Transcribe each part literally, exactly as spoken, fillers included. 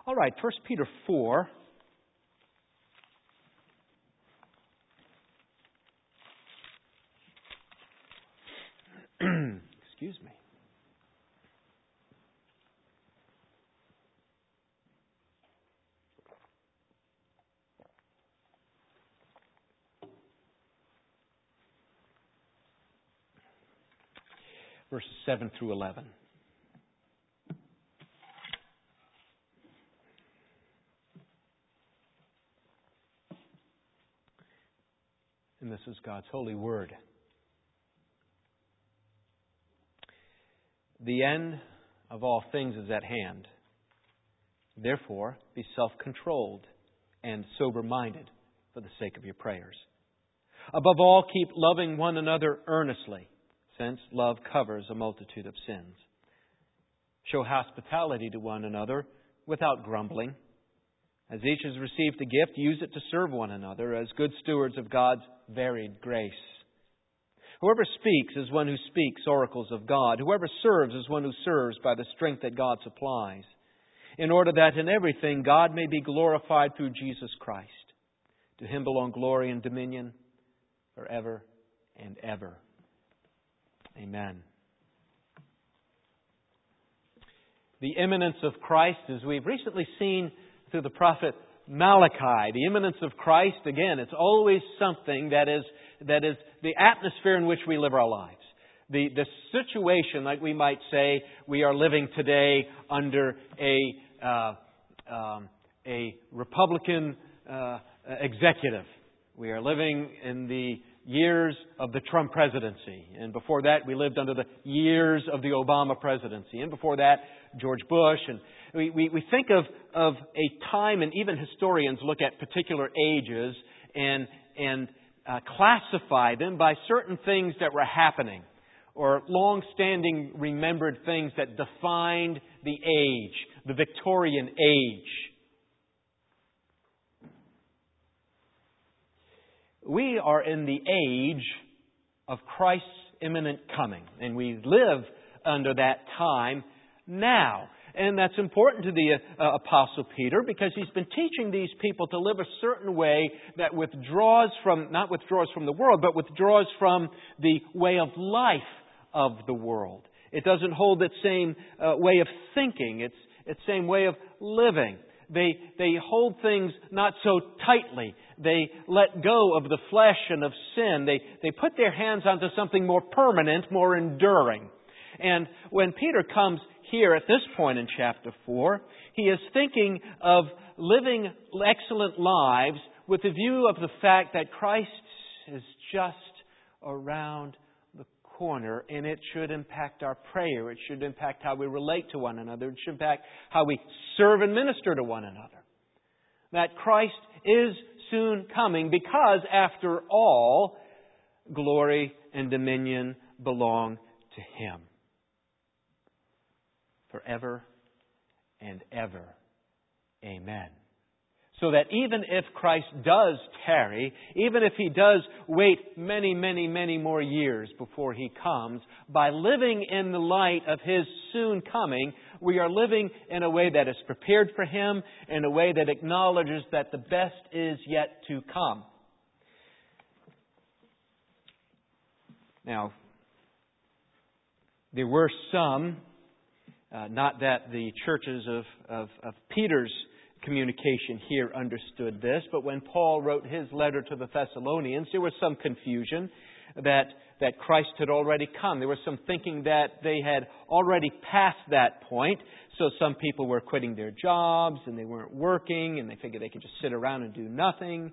All right, First Peter four. Excuse me. Verses seven through eleven. And this is God's holy word. The end of all things is at hand. Therefore, be self-controlled and sober-minded for the sake of your prayers. Above all, keep loving one another earnestly, since love covers a multitude of sins. Show hospitality to one another without grumbling. As each has received a gift, use it to serve one another as good stewards of God's varied grace. Whoever speaks is one who speaks oracles of God. Whoever serves is one who serves by the strength that God supplies, in order that in everything God may be glorified through Jesus Christ. To Him belong glory and dominion forever and ever. Amen. The imminence of Christ, as we've recently seen through the prophet Malachi, the imminence of Christ, again, it's always something that is that is the atmosphere in which we live our lives. The, the situation, like we might say, we are living today under a, uh, um, a Republican uh, executive. We are living in the years of the Trump presidency. And before that, we lived under the years of the Obama presidency. And before that, George Bush. And we, we, we think of, of a time, and even historians look at particular ages and, and uh, classify them by certain things that were happening, or long-standing remembered things that defined the age, the Victorian age. We are in the age of Christ's imminent coming, and we live under that time now. And that's important to the uh, Apostle Peter, because he's been teaching these people to live a certain way that withdraws from, not withdraws from the world, but withdraws from the way of life of the world. It doesn't hold that same uh, way of thinking, its its same way of living. They they hold things not so tightly. They let go of the flesh and of sin. They they put their hands onto something more permanent, more enduring. And when Peter comes here at this point in chapter four, he is thinking of living excellent lives with the view of the fact that Christ is just around the corner, and it should impact our prayer. It should impact how we relate to one another. It should impact how we serve and minister to one another. That Christ is soon coming, because after all, glory and dominion belong to Him forever and ever. Amen. So that even if Christ does tarry, even if He does wait many, many, many more years before He comes, by living in the light of His soon coming, we are living in a way that is prepared for Him, in a way that acknowledges that the best is yet to come. Now, there were some, uh, not that the churches of, of, of Peter's communication here understood this, but when Paul wrote his letter to the Thessalonians, there was some confusion that that Christ had already come. There was some thinking that they had already passed that point, so some people were quitting their jobs and they weren't working and they figured they could just sit around and do nothing.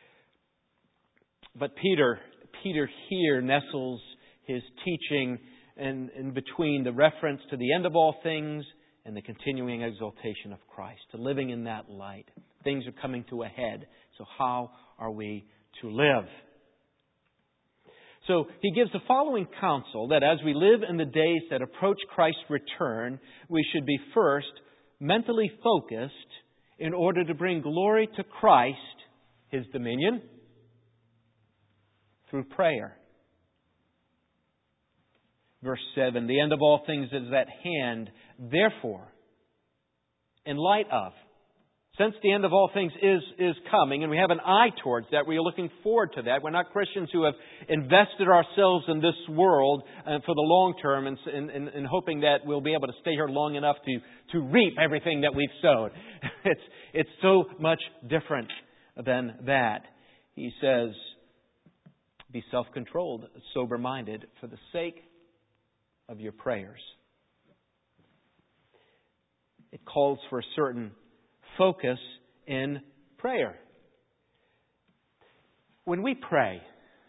But Peter, Peter here nestles his teaching in, in between the reference to the end of all things and the continuing exaltation of Christ, to living in that light. Things are coming to a head. So how are we to live? So he gives the following counsel, that as we live in the days that approach Christ's return, we should be first mentally focused in order to bring glory to Christ, His dominion, through prayer. Verse seven, the end of all things is at hand. Therefore, in light of since the end of all things is, is coming, and we have an eye towards that, we are looking forward to that. We're not Christians who have invested ourselves in this world uh, for the long term and, and, and hoping that we'll be able to stay here long enough to, to reap everything that we've sowed. It's, it's so much different than that. He says, be self-controlled, sober-minded, for the sake of your prayers. It calls for a certain focus in prayer. When we pray,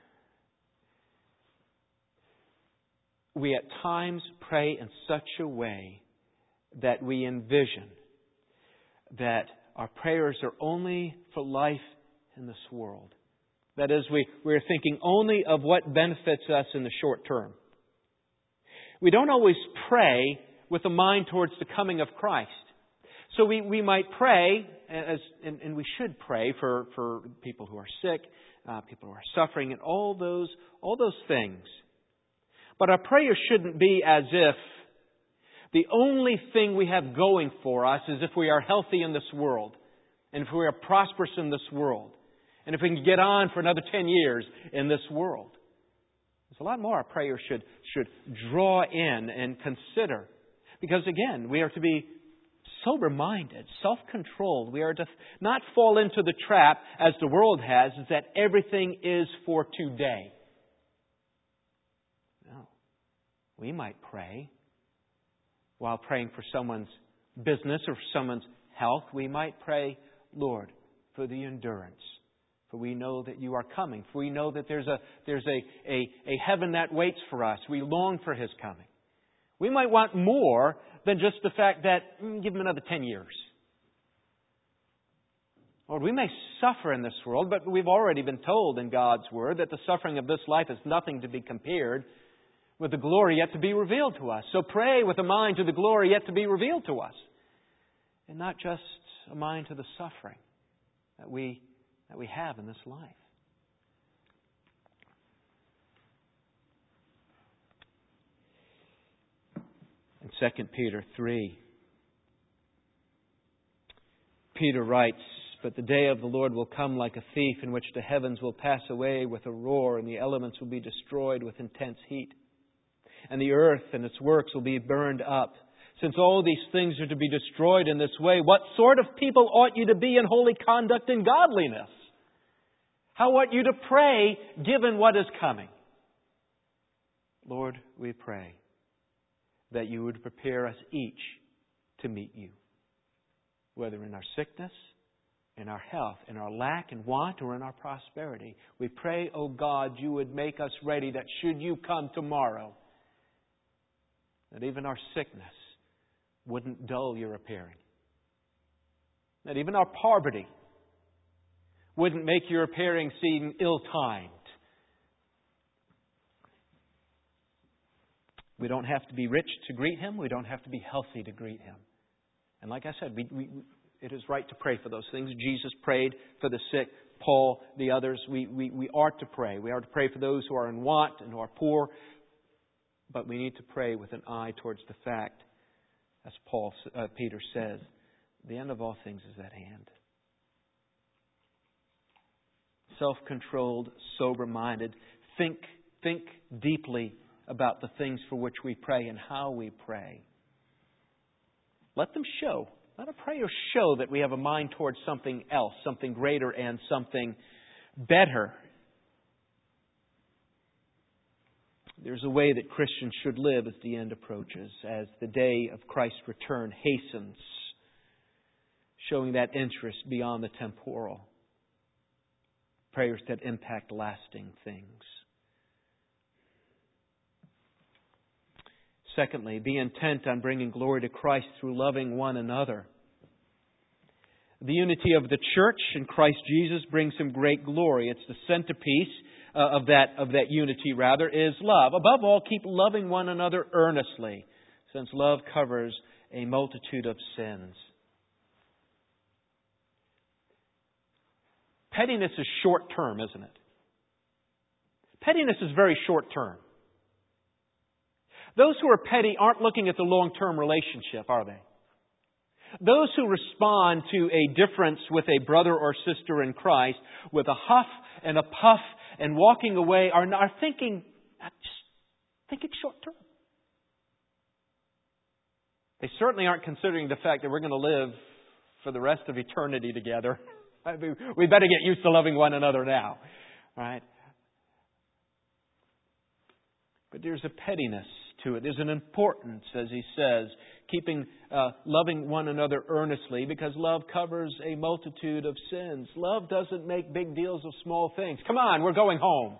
we at times pray in such a way that we envision that our prayers are only for life in this world. That is, we, we're thinking only of what benefits us in the short term. We don't always pray with a mind towards the coming of Christ. So we, we might pray, as, and, and we should pray for, for people who are sick, uh, people who are suffering, and all those, all those things. But our prayer shouldn't be as if the only thing we have going for us is if we are healthy in this world, and if we are prosperous in this world, and if we can get on for another ten years in this world. There's a lot more our prayer should, should draw in and consider. Because again, we are to be sober-minded, self-controlled. We are to not fall into the trap, as the world has, is that everything is for today. No. We might pray while praying for someone's business or for someone's health. We might pray, Lord, for the endurance. For we know that you are coming. For we know that there's a there's a, a, a heaven that waits for us. We long for His coming. We might want more than just the fact that, mm, give Him another ten years. Lord, we may suffer in this world, but we've already been told in God's Word that the suffering of this life is nothing to be compared with the glory yet to be revealed to us. So pray with a mind to the glory yet to be revealed to us. And not just a mind to the suffering that we, that we have in this life. In Second Peter three, Peter writes, "But the day of the Lord will come like a thief, in which the heavens will pass away with a roar, and the elements will be destroyed with intense heat. And the earth and its works will be burned up. Since all these things are to be destroyed in this way, what sort of people ought you to be in holy conduct and godliness? How ought you to pray, given what is coming?" Lord, we pray that you would prepare us each to meet you, whether in our sickness, in our health, in our lack and want, or in our prosperity. We pray, O God, you would make us ready that should you come tomorrow, that even our sickness wouldn't dull your appearing. That even our poverty wouldn't make your appearing seem ill-timed. We don't have to be rich to greet Him. We don't have to be healthy to greet Him. And like I said, we, we, it is right to pray for those things. Jesus prayed for the sick. Paul, the others, we, we, we are to pray. We are to pray for those who are in want and who are poor. But we need to pray with an eye towards the fact, as Paul, uh, Peter says, the end of all things is at hand. Self-controlled, sober-minded. Think, think deeply about the things for which we pray and how we pray. Let them show. Let a prayer show that we have a mind towards something else, something greater and something better. There's a way that Christians should live as the end approaches, as the day of Christ's return hastens, showing that interest beyond the temporal. Prayers that impact lasting things. Secondly, be intent on bringing glory to Christ through loving one another. The unity of the church in Christ Jesus brings Him great glory. It's the centerpiece uh, of that of that unity, rather, is love. Above all, keep loving one another earnestly, since love covers a multitude of sins. Pettiness is short-term, isn't it? Pettiness is very short-term. Those who are petty aren't looking at the long-term relationship, are they? Those who respond to a difference with a brother or sister in Christ with a huff and a puff and walking away are, are thinking, just thinking short term. They certainly aren't considering the fact that we're going to live for the rest of eternity together. I mean, we better get used to loving one another now, right? But there's a pettiness to it. There's an importance, as he says, keeping, uh, loving one another earnestly, because love covers a multitude of sins. Love doesn't make big deals of small things. Come on, we're going home.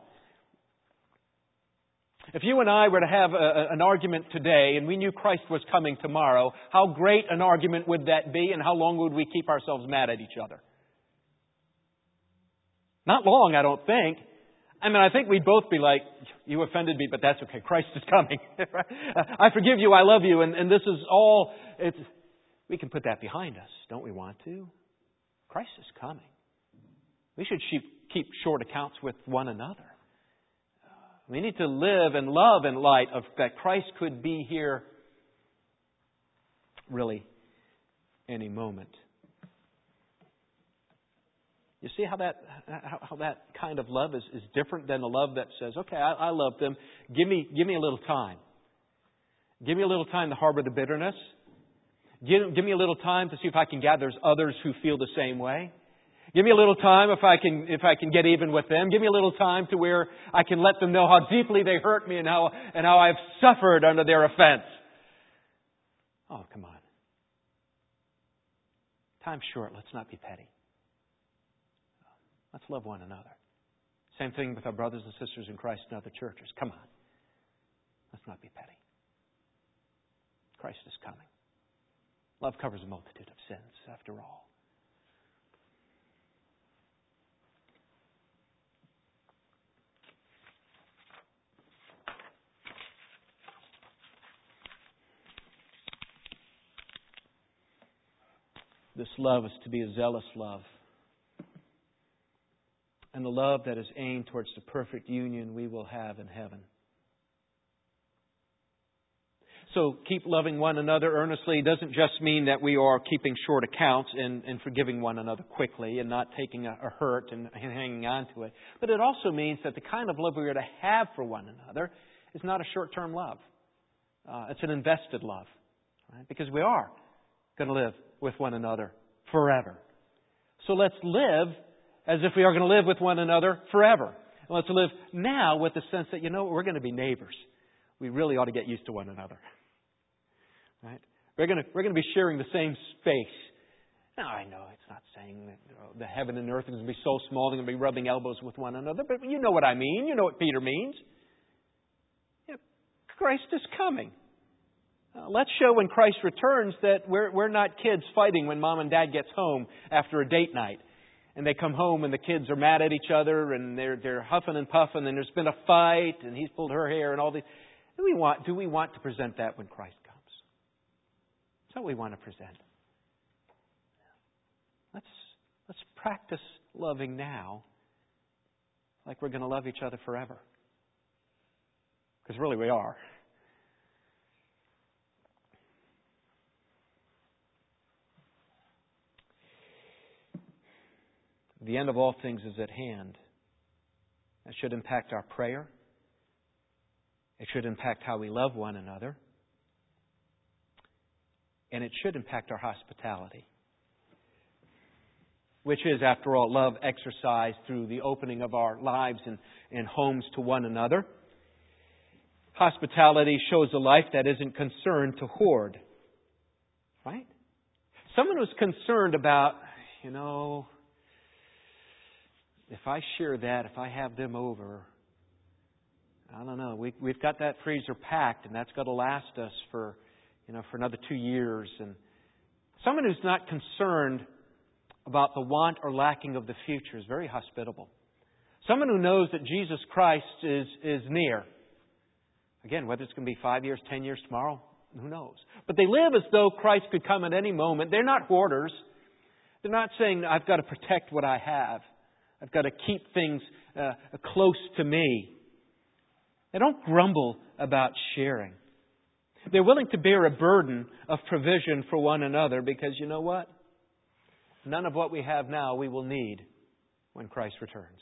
If you and I were to have a, an argument today and we knew Christ was coming tomorrow, how great an argument would that be, and how long would we keep ourselves mad at each other? Not long, I don't think. I mean, I think we'd both be like, you offended me, but that's okay. Christ is coming. I forgive you, I love you, and, and this is all... It's, we can put that behind us, don't we want to? Christ is coming. We should keep short accounts with one another. We need to live and love in light of that Christ could be here really any moment. You see how that how, how that kind of love is, is different than a love that says, okay, I, I love them. Give me give me a little time. Give me a little time to harbor the bitterness. Give, give me a little time to see if I can gather others who feel the same way. Give me a little time if I can if I can get even with them. Give me a little time to where I can let them know how deeply they hurt me and how and how I've suffered under their offense. Oh, come on. Time's short. Let's not be petty. Let's love one another. Same thing with our brothers and sisters in Christ in other churches. Come on. Let's not be petty. Christ is coming. Love covers a multitude of sins, after all. This love is to be a zealous love. And the love that is aimed towards the perfect union we will have in heaven. So keep loving one another earnestly doesn't just mean that we are keeping short accounts and, and forgiving one another quickly and not taking a, a hurt and hanging on to it. But it also means that the kind of love we are to have for one another is not a short-term love. Uh, it's an invested love. Right? Because we are going to live with one another forever. So let's live as if we are going to live with one another forever. And let's live now with the sense that, you know, we're going to be neighbors. We really ought to get used to one another. Right? We're going to, we're going to be sharing the same space. Now, I know it's not saying that you know, the heaven and earth are going to be so small they're going to be rubbing elbows with one another, but you know what I mean. You know what Peter means. Yeah, Christ is coming. Uh, let's show when Christ returns that we're, we're not kids fighting when mom and dad gets home after a date night. And they come home and the kids are mad at each other and they're they're huffing and puffing and there's been a fight and he's pulled her hair and all these. Do we want do we want to present that when Christ comes? That's what we want to present. Let's let's practice loving now like we're going to love each other forever. Because really we are. The end of all things is at hand. That should impact our prayer. It should impact how we love one another. And it should impact our hospitality. Which is, after all, love exercised through the opening of our lives and, and homes to one another. Hospitality shows a life that isn't concerned to hoard. Right? Someone who's concerned about, you know... If I share that, if I have them over, I don't know. We, we've got that freezer packed, and that's got to last us for, you know, for another two years. And someone who's not concerned about the want or lacking of the future is very hospitable. Someone who knows that Jesus Christ is is near. Again, whether it's going to be five years, ten years, tomorrow, who knows? But they live as though Christ could come at any moment. They're not hoarders. They're not saying, I've got to protect what I have. I've got to keep things uh, close to me. They don't grumble about sharing. They're willing to bear a burden of provision for one another because you know what? None of what we have now we will need when Christ returns.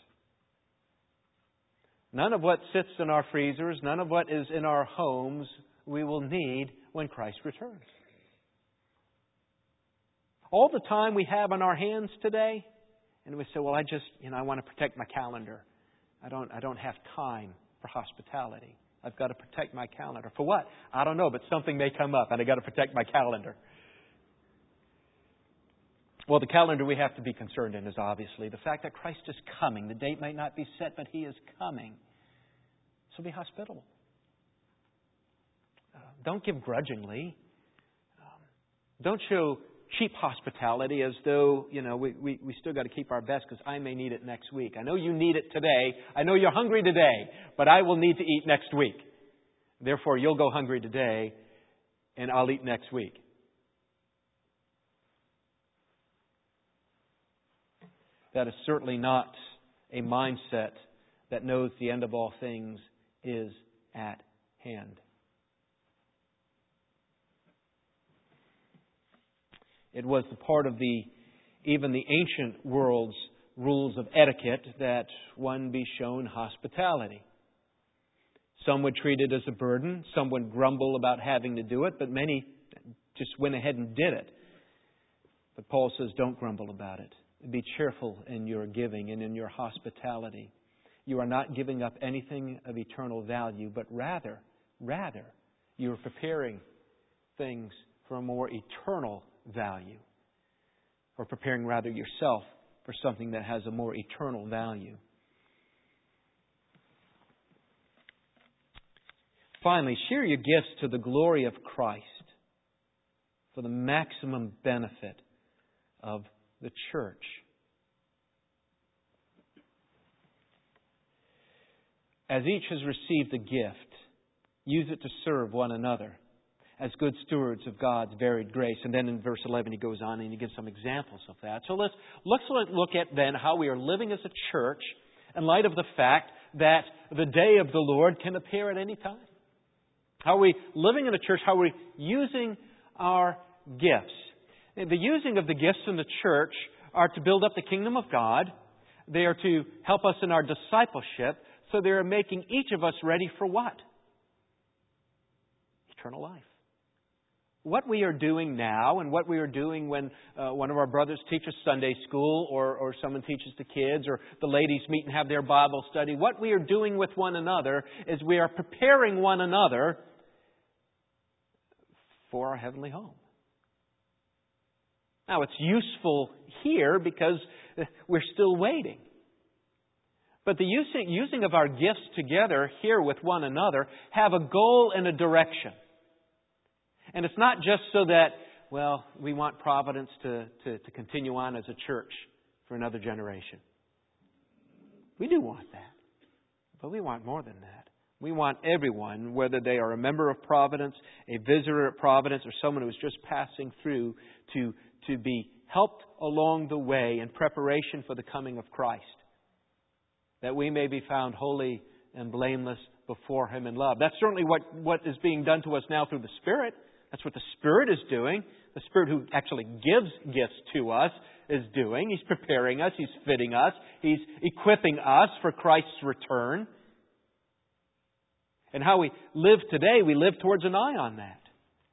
None of what sits in our freezers, none of what is in our homes, we will need when Christ returns. All the time we have on our hands today, and we say, well, I just, you know, I want to protect my calendar. I don't, I don't have time for hospitality. I've got to protect my calendar. For what? I don't know, but something may come up and I've got to protect my calendar. Well, the calendar we have to be concerned in is obviously the fact that Christ is coming. The date might not be set, but He is coming. So be hospitable. Uh, don't give grudgingly. Um, don't show cheap hospitality as though, you know, we, we, we still got to keep our best because I may need it next week. I know you need it today. I know you're hungry today, but I will need to eat next week. Therefore, you'll go hungry today and I'll eat next week. That is certainly not a mindset that knows the end of all things is at hand. It was the part of the even the ancient world's rules of etiquette that one be shown hospitality. Some would treat it as a burden. Some would grumble about having to do it, but many just went ahead and did it. But Paul says, don't grumble about it. Be cheerful in your giving and in your hospitality. You are not giving up anything of eternal value, but rather, rather, you are preparing things for a more eternal value. Or preparing rather yourself for something that has a more eternal value. Finally, share your gifts to the glory of Christ for the maximum benefit of the church. As each has received a gift, use it to serve one another as good stewards of God's varied grace. And then in verse eleven he goes on and he gives some examples of that. So let's, let's look at then how we are living as a church in light of the fact that the day of the Lord can appear at any time. How are we living in a church? How are we using our gifts? The using of the gifts in the church are to build up the kingdom of God. They are to help us in our discipleship. So they are making each of us ready for what? Eternal life. What we are doing now and what we are doing when uh, one of our brothers teaches Sunday school or, or someone teaches the kids or the ladies meet and have their Bible study, what we are doing with one another is we are preparing one another for our heavenly home. Now, it's useful here because we're still waiting. But the using, using of our gifts together here with one another have a goal and a direction. And it's not just so that, well, we want Providence to, to, to continue on as a church for another generation. We do want that. But we want more than that. We want everyone, whether they are a member of Providence, a visitor at Providence, or someone who is just passing through, to, to be helped along the way in preparation for the coming of Christ. That we may be found holy and blameless before Him in love. That's certainly what, what is being done to us now through the Spirit. That's what the Spirit is doing. The Spirit who actually gives gifts to us is doing. He's preparing us. He's fitting us. He's equipping us for Christ's return. And how we live today, we live towards an eye on that.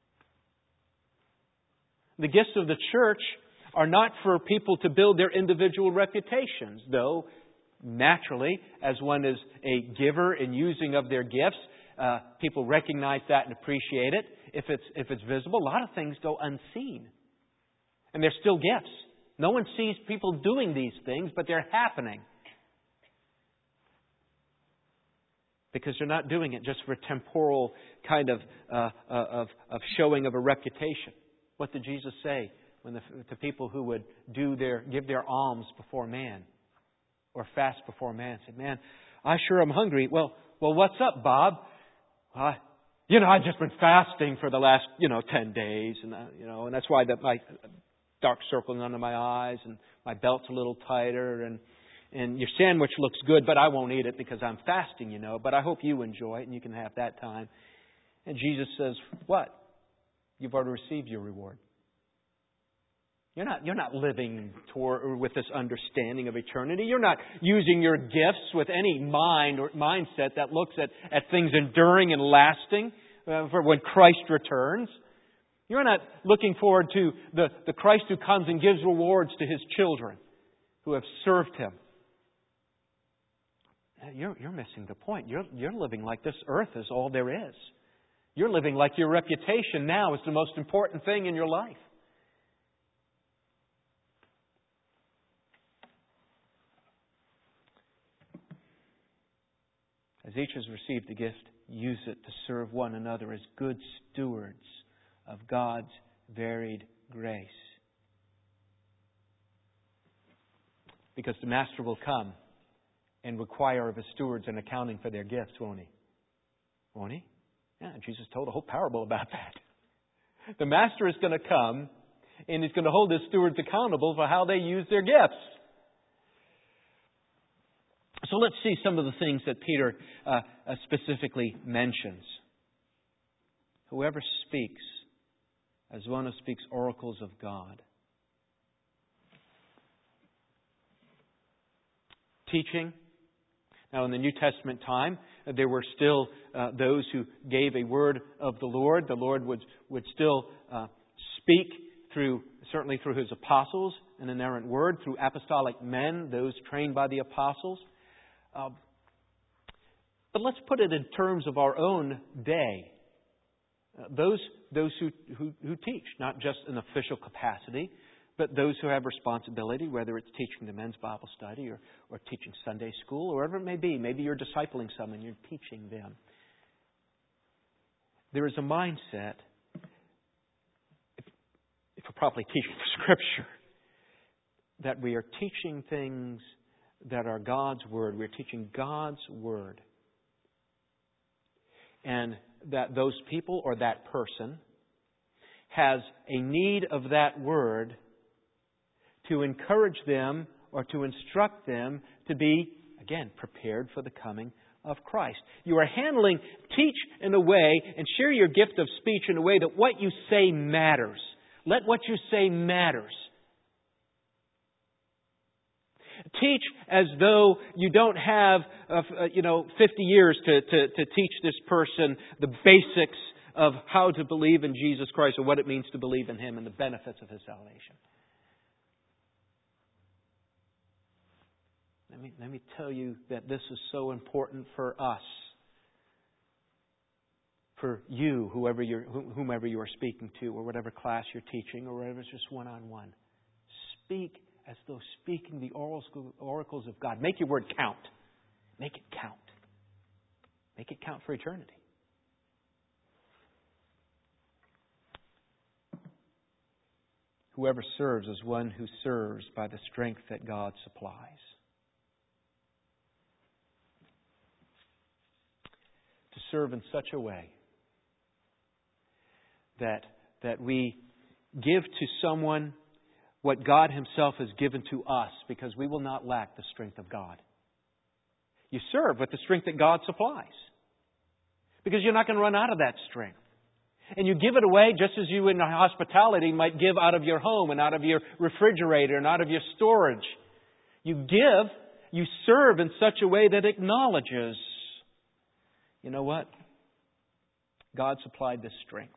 The gifts of the church are not for people to build their individual reputations, though naturally, as one is a giver in using of their gifts, uh, people recognize that and appreciate it. If it's if it's visible, a lot of things go unseen. And they're still gifts. No one sees people doing these things, but they're happening. Because they're not doing it just for a temporal kind of, uh, uh, of, of showing of a reputation. What did Jesus say when the, to people who would do their give their alms before man? Or fast before man? Said, man, I sure am hungry. Well, well, what's up, Bob? Uh, you know, I've just been fasting for the last, you know, ten days. And, uh, you know, and that's why that my dark circles under my eyes and my belt's a little tighter. And, and your sandwich looks good, but I won't eat it because I'm fasting, you know. But I hope you enjoy it and you can have that time. And Jesus says, what? You've already received your reward. You're not, you're not living toward, with this understanding of eternity. You're not using your gifts with any mind or mindset that looks at, at things enduring and lasting uh, for when Christ returns. You're not looking forward to the, the Christ who comes and gives rewards to His children who have served Him. You're, you're missing the point. You're, you're living like this earth is all there is. You're living like your reputation now is the most important thing in your life. As each has received a gift, use it to serve one another as good stewards of God's varied grace. Because the Master will come and require of His stewards an accounting for their gifts, won't He? Won't He? Yeah, Jesus told a whole parable about that. The Master is going to come and He's going to hold His stewards accountable for how they use their gifts. So let's see some of the things that Peter uh, uh, specifically mentions. Whoever speaks as one who speaks oracles of God. Teaching. Now in the New Testament time, there were still uh, those who gave a word of the Lord. The Lord would, would still uh, speak through, certainly through His apostles, an inerrant word, through apostolic men, those trained by the apostles. Uh, but let's put it in terms of our own day. Uh, those those who, who, who teach, not just in official capacity, but those who have responsibility, whether it's teaching the men's Bible study or, or teaching Sunday school, or whatever it may be. Maybe you're discipling someone, you're teaching them. There is a mindset, if, if we're properly teaching the Scripture, that we are teaching things that are God's Word. We're teaching God's Word. And that those people or that person has a need of that Word to encourage them or to instruct them to be, again, prepared for the coming of Christ. You are handling, teach in a way and share your gift of speech in a way that what you say matters. Let what you say matters. Teach as though you don't have, uh, you know, fifty years to, to, to teach this person the basics of how to believe in Jesus Christ or what it means to believe in Him and the benefits of His salvation. Let me, let me tell you that this is so important for us, for you, whoever you're, whomever you are speaking to, or whatever class you're teaching, or whatever it's just one-on-one. Speak as though speaking the oracles of God. Make your word count. Make it count. Make it count for eternity. Whoever serves is one who serves by the strength that God supplies. To serve in such a way that, that we give to someone what God Himself has given to us, because we will not lack the strength of God. You serve with the strength that God supplies, because you're not going to run out of that strength. And you give it away just as you in hospitality might give out of your home and out of your refrigerator and out of your storage. You give, you serve in such a way that acknowledges, you know what? God supplied this strength.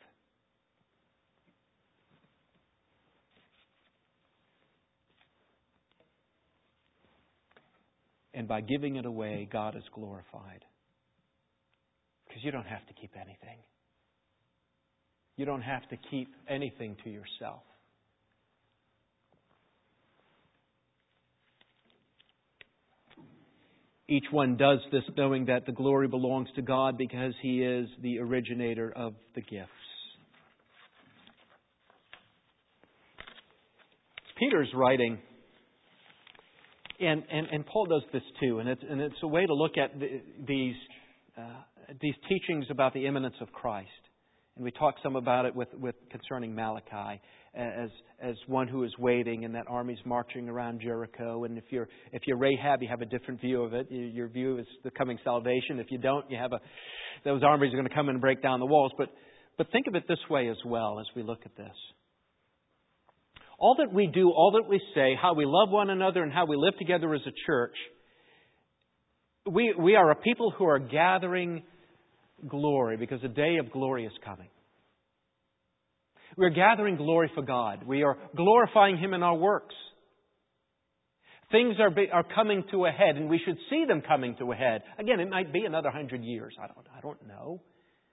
And by giving it away, God is glorified. Because you don't have to keep anything. You don't have to keep anything to yourself. Each one does this knowing that the glory belongs to God because He is the originator of the gifts. Peter's writing, and, and, and Paul does this too, and it's, and it's a way to look at the, these, uh, these teachings about the imminence of Christ. And we talked some about it with, with concerning Malachi as as one who is waiting, and that army's marching around Jericho. And if you're if you're Rahab, you have a different view of it. Your view is the coming salvation. If you don't, you have a those armies are going to come in and break down the walls. But but think of it this way as well as we look at this. All that we do, all that we say, how we love one another and how we live together as a church, we we are a people who are gathering glory because a day of glory is coming. We're gathering glory for God. We are glorifying Him in our works. Things are are coming to a head, and we should see them coming to a head. Again, it might be another hundred years. I don't I don't know.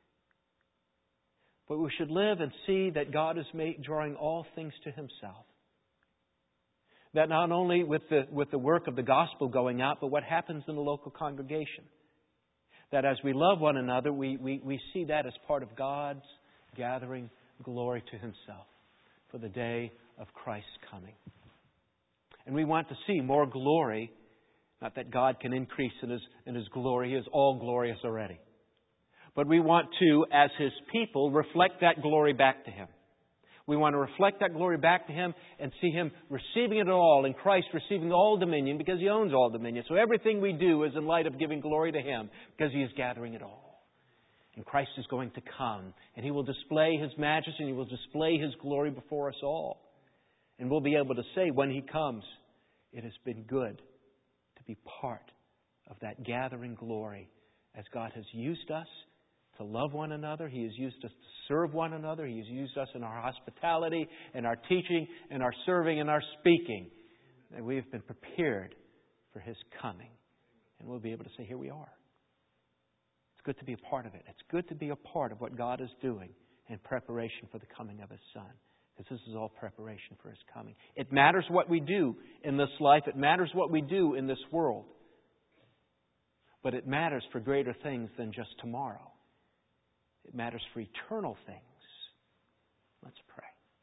But we should live and see that God is made, drawing all things to Himself. That not only with the with the work of the gospel going out, but what happens in the local congregation. That as we love one another, we, we, we see that as part of God's gathering glory to Himself for the day of Christ's coming. And we want to see more glory, not that God can increase in His, in His glory. He is all glorious already. But we want to, as His people, reflect that glory back to Him. We want to reflect that glory back to Him and see Him receiving it all, and Christ receiving all dominion because He owns all dominion. So everything we do is in light of giving glory to Him because He is gathering it all. And Christ is going to come, and He will display His majesty, and He will display His glory before us all. And we'll be able to say when He comes, it has been good to be part of that gathering glory as God has used us to love one another. He has used us to serve one another. He has used us in our hospitality, in our teaching, in our serving, in our speaking. And we have been prepared for His coming. And we'll be able to say, here we are. It's good to be a part of it. It's good to be a part of what God is doing in preparation for the coming of His Son. Because this is all preparation for His coming. It matters what we do in this life. It matters what we do in this world. But it matters for greater things than just tomorrow. It matters for eternal things. Let's pray.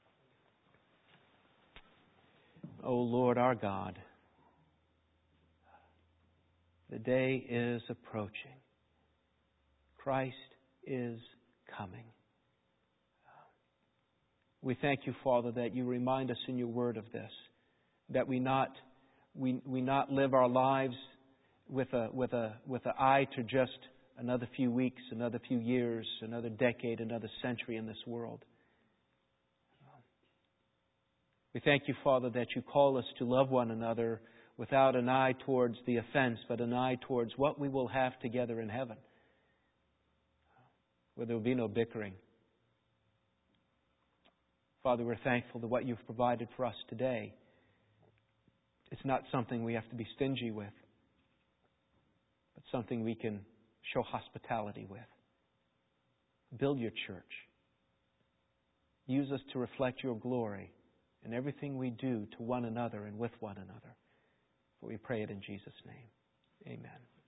O Lord our God, the day is approaching. Christ is coming. We thank You, Father, that You remind us in Your Word of this, that we not we we not live our lives with a with a with an eye to just another few weeks, another few years, another decade, another century in this world. We thank You, Father, that You call us to love one another without an eye towards the offense, but an eye towards what we will have together in heaven, where there will be no bickering. Father, we're thankful that what You've provided for us today, it's not something we have to be stingy with, but something we can show hospitality with. Build Your church. Use us to reflect Your glory in everything we do to one another and with one another. For we pray it in Jesus' name. Amen.